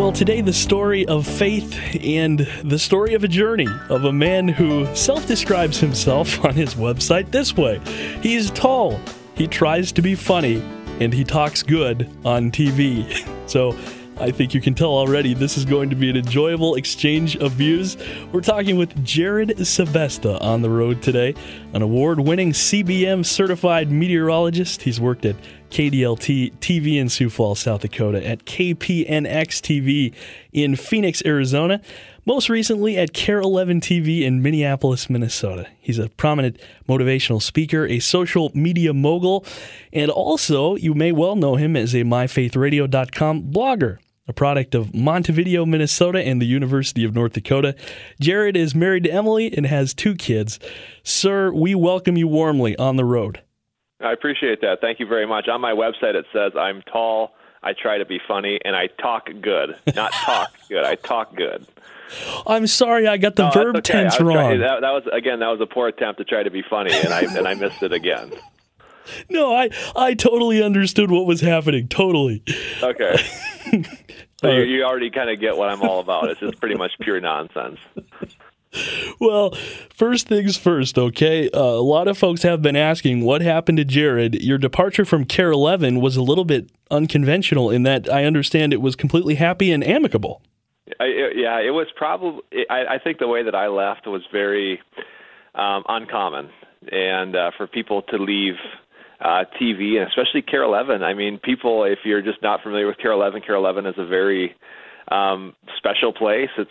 Well, today the story of faith and the story of a journey of a man who self-describes himself on his website this way. He's tall, he tries to be funny, and he talks good on TV. So I think you can tell already this is going to be an enjoyable exchange of views. We're talking with Jared Sebesta on the road today, an award-winning CBM certified meteorologist. He's worked at KDLT TV in Sioux Falls, South Dakota, at KPNX TV in Phoenix, Arizona, most recently at KARE 11 TV in Minneapolis, Minnesota. He's a prominent motivational speaker, a social media mogul, and also you may well know him as a MyFaithRadio.com blogger, a product of Montevideo, Minnesota, and the University of North Dakota. Jared is married to Emily and has 2 kids. Sir, we welcome you warmly on the road. I appreciate that. Thank you very much. On my website, it says I'm tall, I try to be funny, and I talk good. Not talk good, I talk good. I'm sorry, I got the verb tense wrong. That was a poor attempt to try to be funny, and I missed it again. No, I totally understood what was happening. Totally. Okay. So you already kind of get what I'm all about. It's just pretty much pure nonsense. Well, first things first, okay? A lot of folks have been asking what happened to Jared. Your departure from KARE 11 was a little bit unconventional in that I understand it was completely happy and amicable. It was probably. I think the way that I left was very uncommon, and for people to leave TV, and especially KARE 11. I mean, people, if you're just not familiar with KARE 11 is a very special place. It's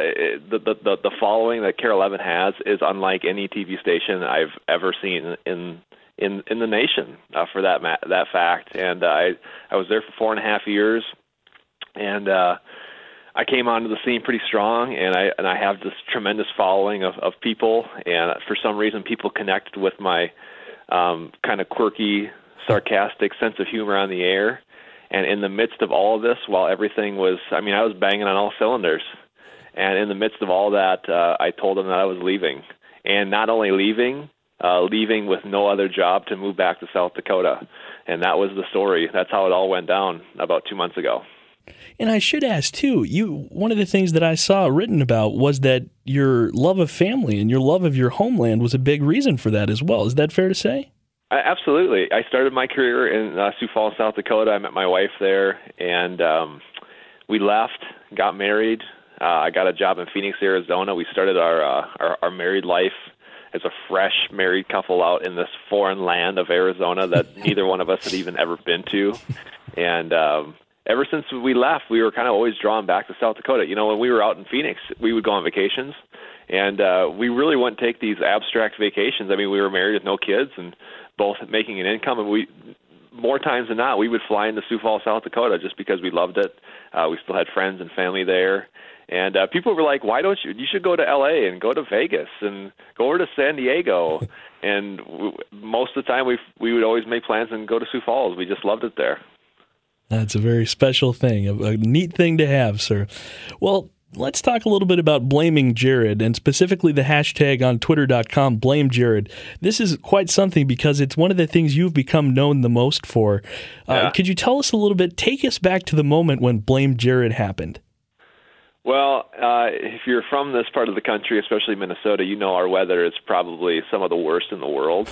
the following that KARE 11 has is unlike any TV station I've ever seen in the nation for that fact. And I was there for 4.5 years, and I came onto the scene pretty strong, and I have this tremendous following of people, and for some reason people connect with my kind of quirky, sarcastic sense of humor on the air. And in the midst of all of this, while everything was, I was banging on all cylinders. And in the midst of all that, I told them that I was leaving. And not only leaving with no other job to move back to South Dakota. And that was the story. That's how it all went down about 2 months ago. And I should ask, too, one of the things that I saw written about was that your love of family and your love of your homeland was a big reason for that as well. Is that fair to say? Absolutely. I started my career in Sioux Falls, South Dakota. I met my wife there, and we left, got married. I got a job in Phoenix, Arizona. We started our married life as a fresh married couple out in this foreign land of Arizona that neither one of us had even ever been to. And ever since we left, we were kind of always drawn back to South Dakota. You know, when we were out in Phoenix, we would go on vacations, and we really wouldn't take these abstract vacations. We were married with no kids and both making an income, and we, more times than not, we would fly into Sioux Falls, South Dakota just because we loved it. We still had friends and family there. And people were like, why don't you should go to LA and go to Vegas and go over to San Diego. And most of the time we would always make plans and go to Sioux Falls. We just loved it there. That's a very special thing, a neat thing to have, sir. Well, let's talk a little bit about blaming Jared, and specifically the hashtag on twitter.com, blame Jared. This is quite something because it's one of the things you've become known the most for. Could you tell us a little bit, take us back to the moment when Blame Jared happened? Well, if you're from this part of the country, especially Minnesota, you know our weather is probably some of the worst in the world.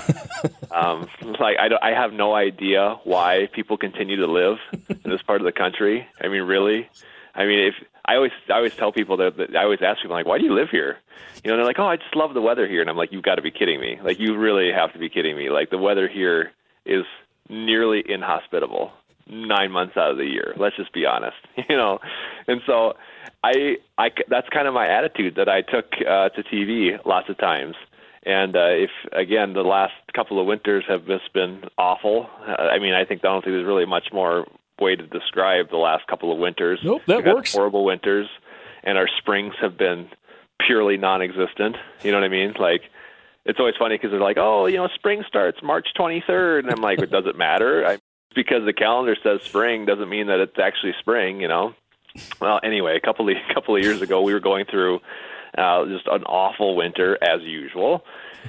I have no idea why people continue to live in this part of the country. Really. If I always tell people that I always ask people, like, why do you live here? You know, they're like, oh, I just love the weather here. And I'm like, you've got to be kidding me. Like, you really have to be kidding me. Like, the weather here is nearly inhospitable 9 months out of the year. Let's just be honest, you know? And so that's kind of my attitude that I took to TV lots of times. And if, again, the last couple of winters have just been awful. I don't think there's really much more way to describe the last couple of winters. Nope, that works. Horrible winters, and our springs have been purely non-existent. You know what I mean? Like, it's always funny because they're like, oh, you know, spring starts March 23rd, and I'm like, it doesn't matter. Because the calendar says spring doesn't mean that it's actually spring, you know? Well, anyway, a couple of years ago, we were going through just an awful winter as usual.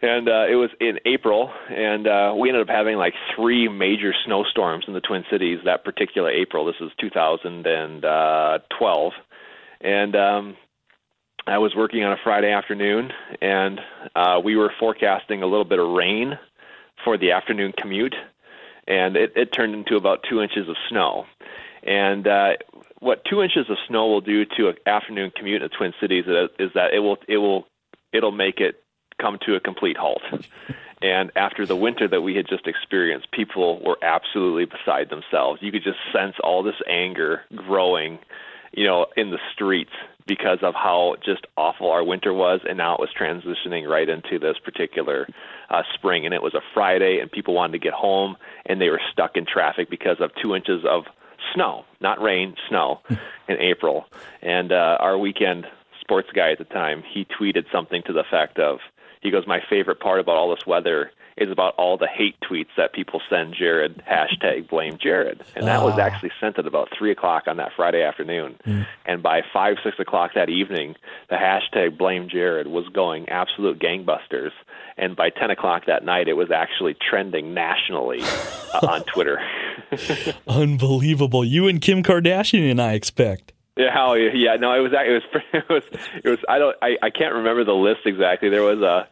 And it was in April, and we ended up having like 3 major snowstorms in the Twin Cities that particular April. This was 2012. And I was working on a Friday afternoon, and we were forecasting a little bit of rain for the afternoon commute, and it turned into about 2 inches of snow. And what 2 inches of snow will do to an afternoon commute in the Twin Cities is that it'll make it come to a complete halt. And after the winter that we had just experienced, people were absolutely beside themselves. You could just sense all this anger growing, in the streets because of how just awful our winter was, and now it was transitioning right into this particular spring. And it was a Friday, and people wanted to get home, and they were stuck in traffic because of 2 inches of snow, not rain, snow, in April. And our weekend sports guy at the time, he tweeted something to the effect of, he goes, my favorite part about all this weather is about all the hate tweets that people send Jared, #BlameJared. And that was actually sent at about 3 o'clock on that Friday afternoon. And by 5, 6 o'clock that evening, the #BlameJared was going absolute gangbusters. And by 10 o'clock that night, it was actually trending nationally on Twitter. Unbelievable. You and Kim Kardashian, I expect. Yeah, hell yeah. No, it was. I can't remember the list exactly. There was the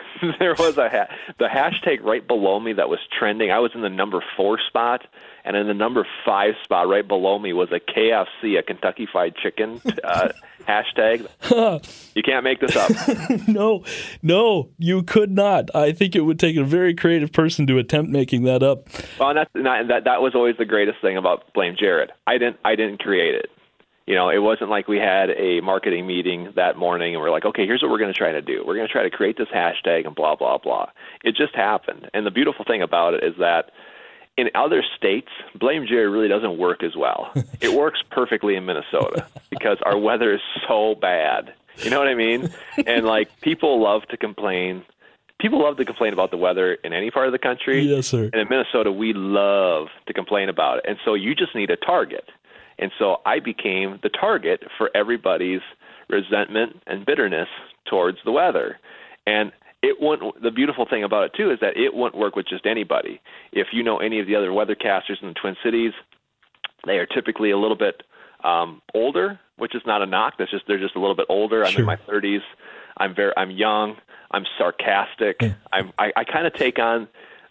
hashtag right below me that was trending. I was in the number 4 spot, and in the number 5 spot right below me was a KFC, a Kentucky Fried Chicken hashtag. You can't make this up. No, you could not. I think it would take a very creative person to attempt making that up. Well, and that was always the greatest thing about Blame Jared. I didn't create it. It wasn't like we had a marketing meeting that morning and we're like, okay, here's what we're going to try to do. We're going to try to create this hashtag and blah, blah, blah. It just happened. And the beautiful thing about it is that in other states, Blame Jared really doesn't work as well. It works perfectly in Minnesota because our weather is so bad. You know what I mean? And people love to complain. People love to complain about the weather in any part of the country. Yes, sir. And in Minnesota, we love to complain about it. And so you just need a target. And so I became the target for everybody's resentment and bitterness towards the weather. And the beautiful thing about it, too, is that it wouldn't work with just anybody. If you know any of the other weathercasters in the Twin Cities, they are typically a little bit older, which is not a knock. They're just a little bit older. I'm in my 30s. I'm young. I'm sarcastic. I kind of take on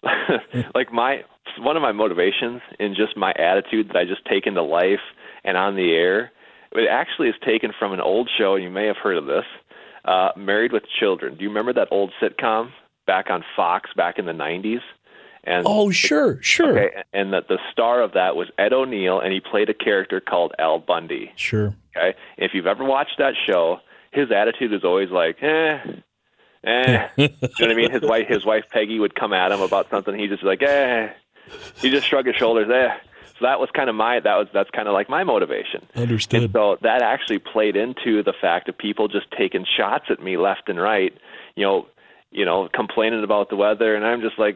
one of my motivations in just my attitude that I just take into life and on the air, it actually is taken from an old show, and you may have heard of this, Married with Children. Do you remember that old sitcom back on Fox back in the 90s? And sure. Okay, and the star of that was Ed O'Neill, and he played a character called Al Bundy. Sure. Okay, if you've ever watched that show, his attitude is always like, you know what I mean? His wife Peggy would come at him about something. He just like, He just shrugged his shoulders. So that was kind of that's kind of like my motivation. Understood. And so that actually played into the fact of people just taking shots at me left and right, complaining about the weather, and I'm just like,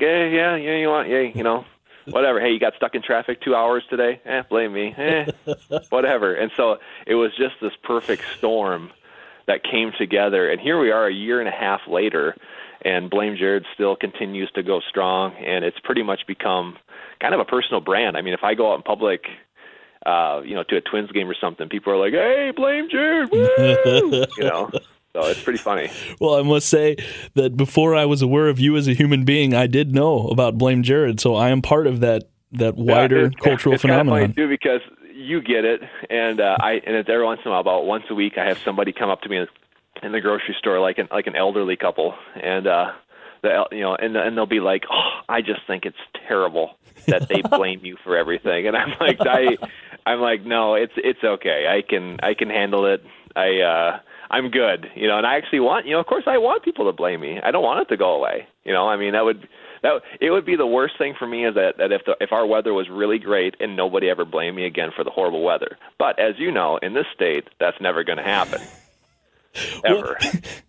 whatever. Hey, you got stuck in traffic 2 hours today? Blame me. Whatever. And so it was just this perfect storm that came together, and here we are a year and a half later, and Blame Jared still continues to go strong, and it's pretty much become kind of a personal brand. I mean, if I go out in public, to a Twins game or something, people are like, hey, Blame Jared, woo! So it's pretty funny. Well, I must say that before I was aware of you as a human being, I did know about Blame Jared, so I am part of that wider cultural phenomenon. It's kind of funny, too, because you get it, and it's every once in a while, about once a week, I have somebody come up to me in the grocery store, like an elderly couple, and and they'll be like, "Oh, I just think it's terrible that they blame you for everything." And I'm like, "No, it's okay. I can handle it. I'm good." And I actually want, of course, I want people to blame me. I don't want it to go away. It would be the worst thing for me is that if our weather was really great and nobody ever blamed me again for the horrible weather. But as you know, in this state, that's never going to happen. Ever.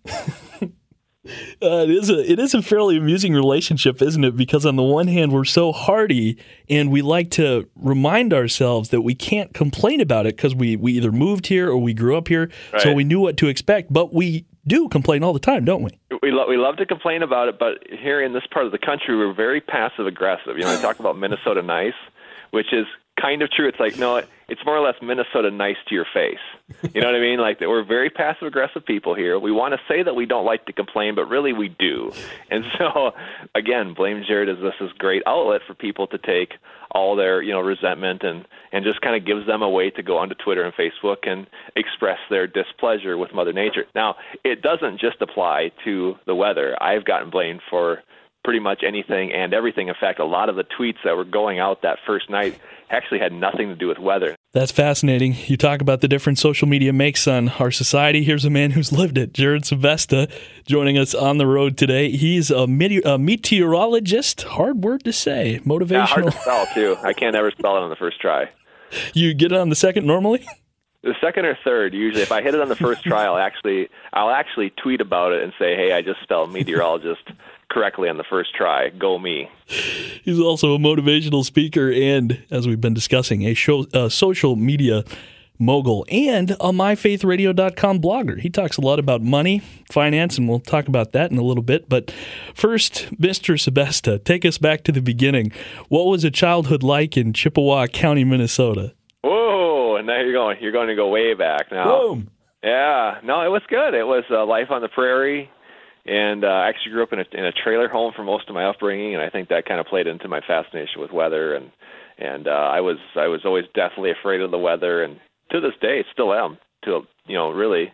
It is a fairly amusing relationship, isn't it? Because on the one hand, we're so hardy, and we like to remind ourselves that we can't complain about it because we either moved here or we grew up here, right. So we knew what to expect. But we do complain all the time, don't we? We love to complain about it, but here in this part of the country, we're very passive aggressive. You know, I talk about Minnesota nice, which is kind of true. It's like, no, it's more or less Minnesota nice to your face. You know what I mean? Like, we're very passive aggressive people here. We want to say that we don't like to complain, but really we do. And so, again, Blame Jared is this great outlet for people to take all their, resentment and just kind of gives them a way to go onto Twitter and Facebook and express their displeasure with Mother Nature. Now, it doesn't just apply to the weather. I've gotten blamed for pretty much anything and everything. In fact, a lot of the tweets that were going out that first night actually had nothing to do with weather. That's fascinating. You talk about the difference social media makes on our society. Here's a man who's lived it, Jared Sebesta, joining us on the road today. He's a meteorologist. Hard word to say. Motivational. Yeah, hard to spell, too. I can't ever spell it on the first try. You get it on the second normally? The second or third, usually. If I hit it on the first try, I'll actually tweet about it and say, hey, I just spelled meteorologist correctly on the first try. Go me. He's also a motivational speaker and, as we've been discussing, a social media mogul and a myfaithradio.com blogger. He talks a lot about money, finance, and we'll talk about that in a little bit. But first, Mr. Sebesta, take us back to the beginning. What was a childhood like in Chippewa County, Minnesota? Whoa, and now you're going to go way back now. Boom. Yeah, no, it was good. It was life on the prairie. And I actually grew up in a trailer home for most of my upbringing, and I think that kind of played into my fascination with weather. And I was always deathly afraid of the weather, and to this day, still am. Really.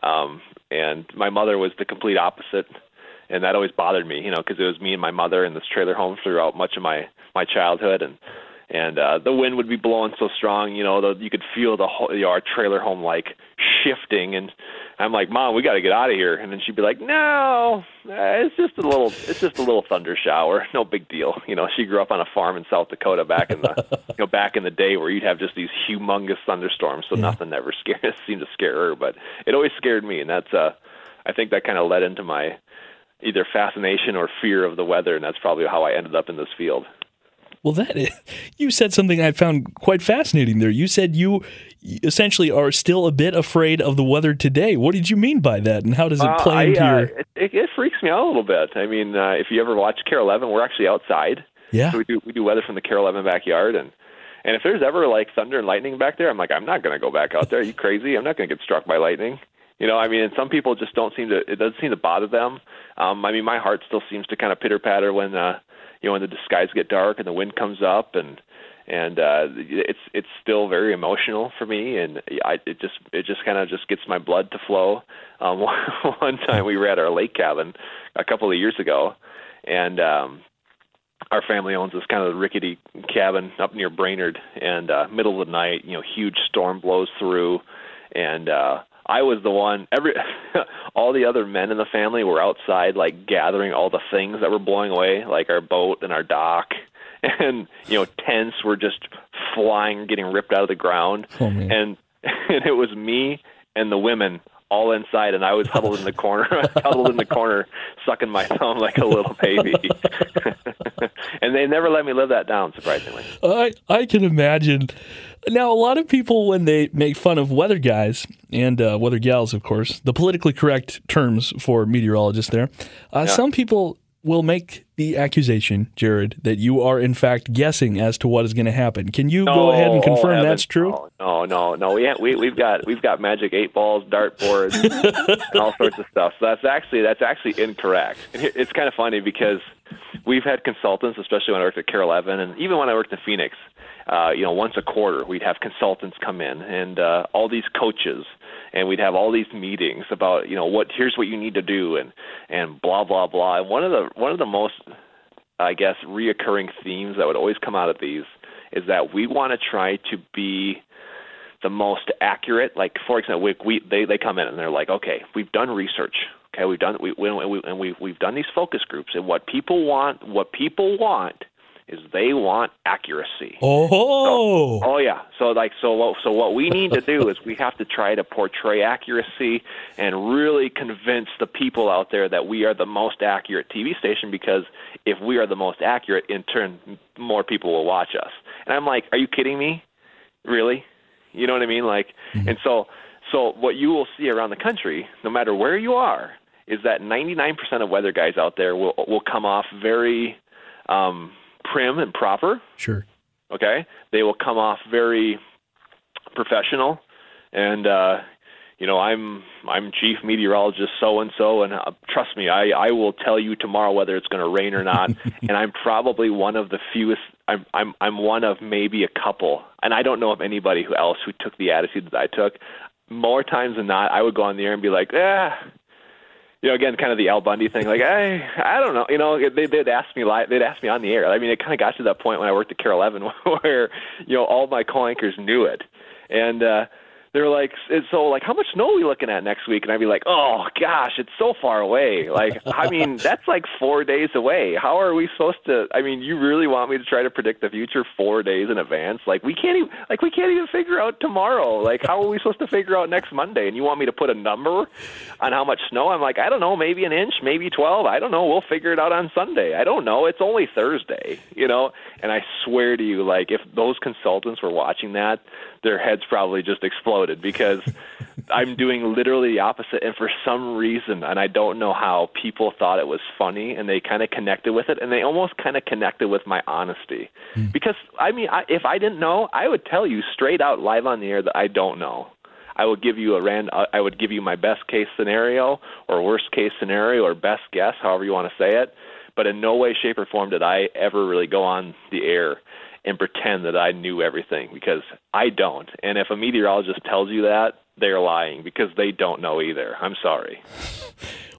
And my mother was the complete opposite, and that always bothered me, because it was me and my mother in this trailer home throughout much of my childhood, and the wind would be blowing so strong, you could feel the whole, our trailer home like shifting, and I'm like, Mom, we got to get out of here. And then she'd be like, no, it's just a little thunder shower, no big deal. She grew up on a farm in South Dakota back in the back in the day where you'd have just these humongous thunderstorms, so nothing ever seemed to scare her, but it always scared me, and that's I think that kind of led into my either fascination or fear of the weather, and that's probably how I ended up in this field. Well, you said something I found quite fascinating there. You said you essentially are still a bit afraid of the weather today. What did you mean by that, and how does it play into your... It freaks me out a little bit. I mean, if you ever watch KARE 11, we're actually outside. Yeah. So we do weather from the KARE 11 backyard, and if there's ever like thunder and lightning back there, I'm like, I'm not going to go back out there. Are you crazy? I'm not going to get struck by lightning. And some people just it doesn't seem to bother them. My heart still seems to kind of pitter-patter when when the skies get dark and the wind comes up, and it's still very emotional for me, and it just kind of gets my blood to flow. One time we were at our lake cabin a couple of years ago, and our family owns this kind of rickety cabin up near Brainerd, and middle of the night, huge storm blows through, and I was the one. All the other men in the family were outside, like gathering all the things that were blowing away, like our boat and our dock, and tents were just flying, getting ripped out of the ground. Oh, man. And it was me and the women all inside, and I was huddled in the corner, sucking my thumb like a little baby. And they never let me live that down, surprisingly. I can imagine. Now, a lot of people, when they make fun of weather guys and weather gals, of course, the politically correct terms for meteorologists there, some people will make the accusation, Jared, that you are in fact guessing as to what is going to happen. Can you go ahead and confirm that's true? No. We've got magic 8 balls, dartboards, and all sorts of stuff. So that's actually incorrect. It's kind of funny because we've had consultants, especially when I worked at KARE 11, and even when I worked in Phoenix. Once a quarter, we'd have consultants come in and all these coaches, and we'd have all these meetings about, here's what you need to do, and blah, blah, blah. And one of the most, I guess, reoccurring themes that would always come out of these is that we want to try to be the most accurate. Like, for example, they come in and they're like, okay, we've done research. Okay, we've done these focus groups, and what people want is they want accuracy. Oh, yeah. So what we need to do is we have to try to portray accuracy and really convince the people out there that we are the most accurate TV station, because if we are the most accurate, in turn, more people will watch us. And I'm like, are you kidding me? Really? You know what I mean? Like, and so So what you will see around the country, no matter where you are, is that 99% of weather guys out there will come off very prim and proper. Sure. Okay? They will come off very professional, and I'm chief meteorologist so-and-so, and trust me, I will tell you tomorrow whether it's going to rain or not. And I'm probably one of the fewest. I'm one of maybe a couple, and I don't know of anybody else who took the attitude that I took. More times than not, I would go on the air and be like, again, kind of the Al Bundy thing, like, I don't know, they'd ask me live, they'd ask me on the air. I mean, it kind of got to that point when I worked at KARE 11 where, all my co-anchors knew it. And they're like, so how much snow are we looking at next week? And I'd be like, oh gosh, it's so far away. Like, I mean, that's like 4 days away. How are we supposed to, you really want me to try to predict the future 4 days in advance? We can't even figure out tomorrow. Like, how are we supposed to figure out next Monday? And you want me to put a number on how much snow? I'm like, I don't know, maybe an inch, maybe 12. I don't know. We'll figure it out on Sunday. I don't know. It's only Thursday, And I swear to you, if those consultants were watching that, their heads probably just exploded, because I'm doing literally the opposite. And for some reason, and I don't know how, people thought it was funny, and they kind of connected with it, and they almost kind of connected with my honesty. Because, if I didn't know, I would tell you straight out live on the air that I don't know. I would give you I would give you my best case scenario or worst case scenario or best guess, however you want to say it. But in no way, shape, or form did I ever really go on the air and pretend that I knew everything, because I don't. And if a meteorologist tells you that, they're lying, because they don't know either. I'm sorry.